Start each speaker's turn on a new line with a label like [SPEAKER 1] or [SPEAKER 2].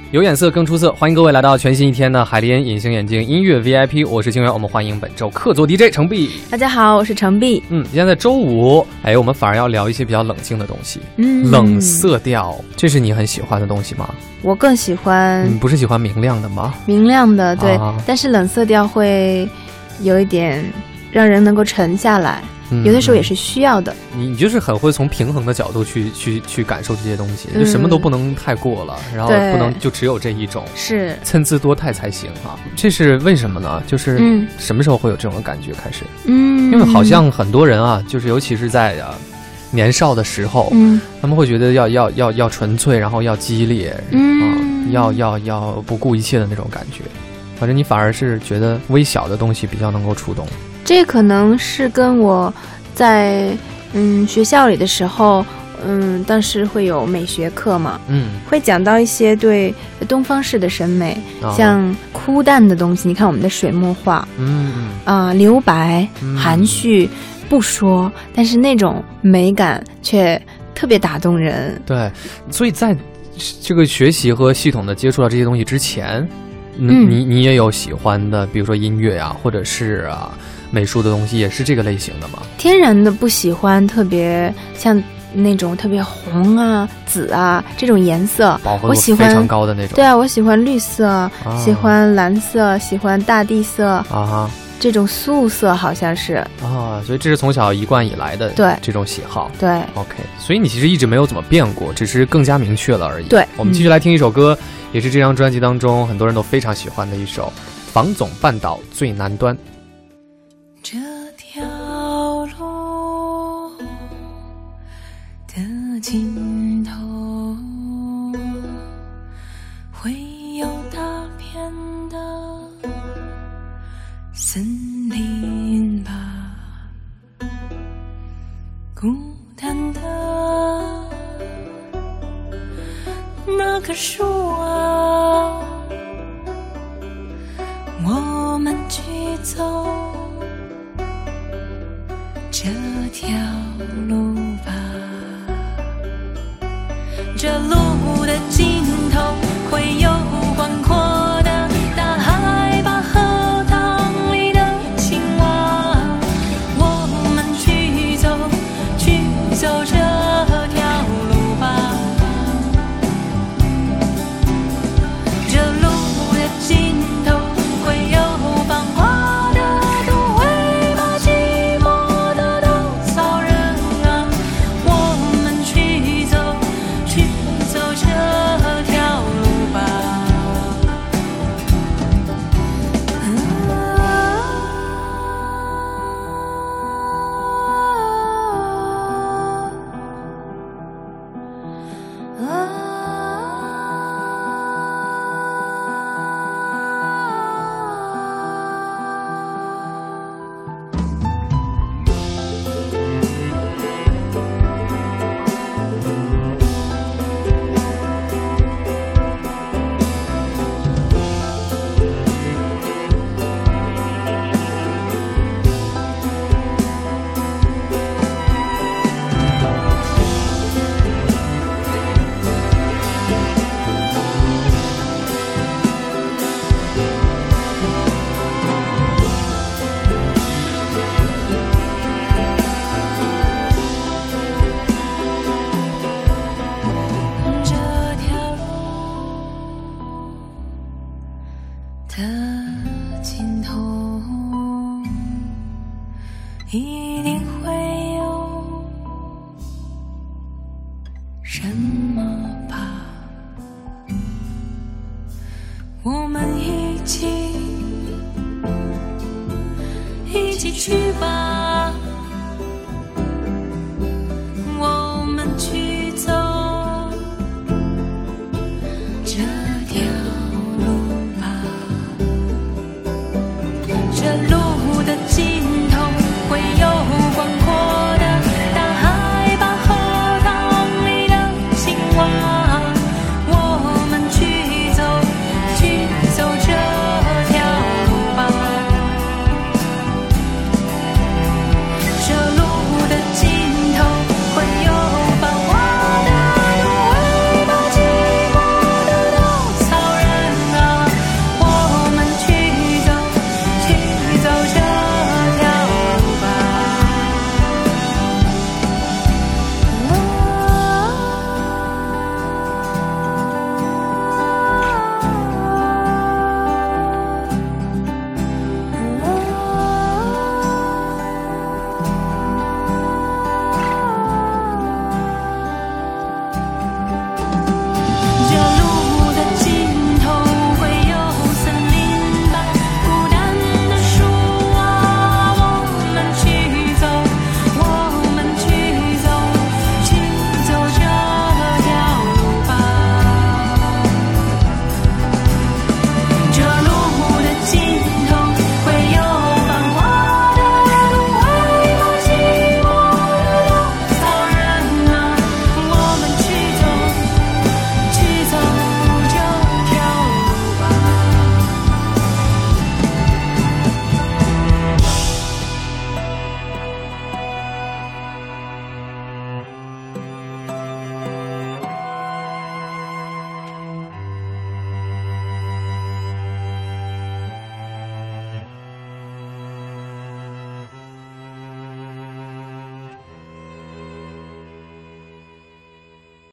[SPEAKER 1] 有眼色更出色，欢迎各位来到全新一天的海狸隐形眼镜音乐 VIP， 我是清源，我们欢迎本周客座 DJ 程璧。
[SPEAKER 2] 大家好，我是程璧。
[SPEAKER 1] 今天在周五，我们反而要聊一些比较冷静的东西。冷色调，这是你很喜欢的东西吗？
[SPEAKER 2] 我更喜欢。
[SPEAKER 1] 你不是喜欢明亮的吗？
[SPEAKER 2] 明亮的，对，但是冷色调会有一点让人能够沉下来。有的时候也是需要的。你
[SPEAKER 1] 就是很会从平衡的角度去感受这些东西，就什么都不能太过了，然后不能就只有这一种，
[SPEAKER 2] 是
[SPEAKER 1] 参差多态才行啊。这是为什么呢？就是什么时候会有这种感觉开始？因为好像很多人啊，就是尤其是在年少的时候，他们会觉得要纯粹，然后要激烈，要不顾一切的那种感觉。反正你反而是觉得微小的东西比较能够触动。
[SPEAKER 2] 这可能是跟我在学校里的时候，当时会有美学课嘛，会讲到一些对东方式的审美，像枯淡的东西，你看我们的水墨画，留白、含蓄，不说，但是那种美感却特别打动人。
[SPEAKER 1] 对，所以在这个学习和系统的接触到这些东西之前，你也有喜欢的，比如说音乐啊，或者是美术的东西，也是这个类型的吗？
[SPEAKER 2] 天然的不喜欢特别像那种特别红啊、紫啊这种颜色，
[SPEAKER 1] 饱和度非常高的那种。
[SPEAKER 2] 对啊，我喜欢绿色，喜欢蓝色，喜欢大地色这种素色好像是
[SPEAKER 1] 所以这是从小一贯以来的这种喜好。
[SPEAKER 2] 对
[SPEAKER 1] ，OK， 所以你其实一直没有怎么变过，只是更加明确了而已。
[SPEAKER 2] 对，
[SPEAKER 1] 我们继续来听一首歌，也是这张专辑当中很多人都非常喜欢的一首《房总半岛最南端》。
[SPEAKER 3] 这条路的尽头会有大片的森林吧，孤单的那棵树啊，我们去走这条路吧，这路的尽头会有广阔的大海吧，荷塘里的青蛙，我们去走这条路吧，这路的尽头会有繁华的都会吧，寂寞的稻草人啊，我们去走这条路吧。的尽头一定会有什么吧，我们一起去吧，我们去走这